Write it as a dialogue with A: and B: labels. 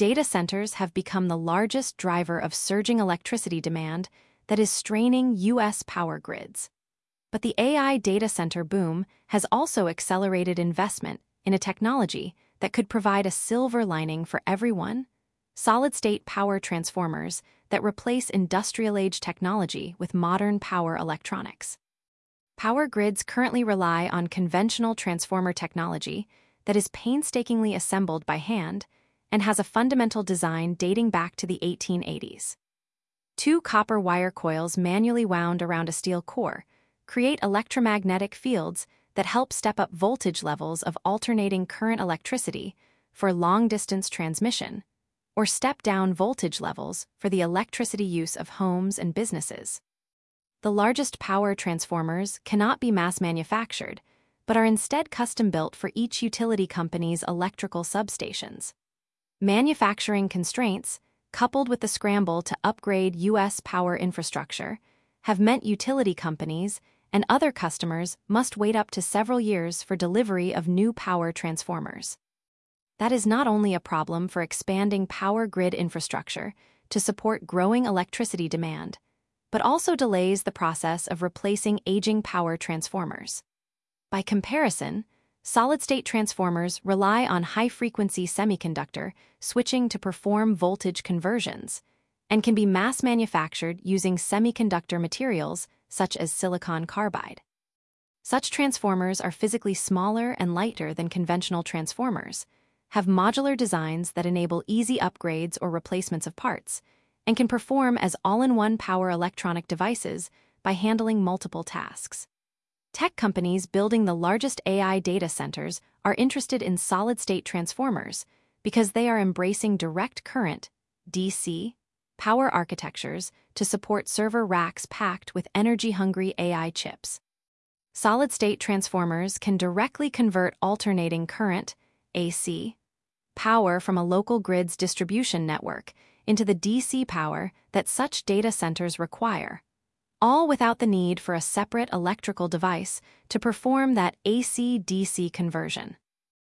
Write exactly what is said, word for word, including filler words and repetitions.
A: Data centers have become the largest driver of surging electricity demand that is straining U S power grids. But the A I data center boom has also accelerated investment in a technology that could provide a silver lining for everyone: solid-state power transformers that replace industrial-age technology with modern power electronics. Power grids currently rely on conventional transformer technology that is painstakingly assembled by hand and has a fundamental design dating back to the eighteen eighties. Two copper wire coils manually wound around a steel core create electromagnetic fields that help step up voltage levels of alternating current electricity for long-distance transmission, or step down voltage levels for the electricity use of homes and businesses. The largest power transformers cannot be mass-manufactured, but are instead custom-built for each utility company's electrical substations. Manufacturing constraints, coupled with the scramble to upgrade U S power infrastructure, have meant utility companies and other customers must wait up to several years for delivery of new power transformers. That is not only a problem for expanding power grid infrastructure to support growing electricity demand, but also delays the process of replacing aging power transformers. By comparison, solid-state transformers rely on high-frequency semiconductor switching to perform voltage conversions, and can be mass-manufactured using semiconductor materials such as silicon carbide. Such transformers are physically smaller and lighter than conventional transformers, have modular designs that enable easy upgrades or replacements of parts, and can perform as all-in-one power electronic devices by handling multiple tasks. Tech companies building the largest A I data centers are interested in solid-state transformers because they are embracing direct current, D C, power architectures to support server racks packed with energy-hungry A I chips. Solid-state transformers can directly convert alternating current, A C, power from a local grid's distribution network into the D C power that such data centers require, all without the need for a separate electrical device to perform that A C D C conversion.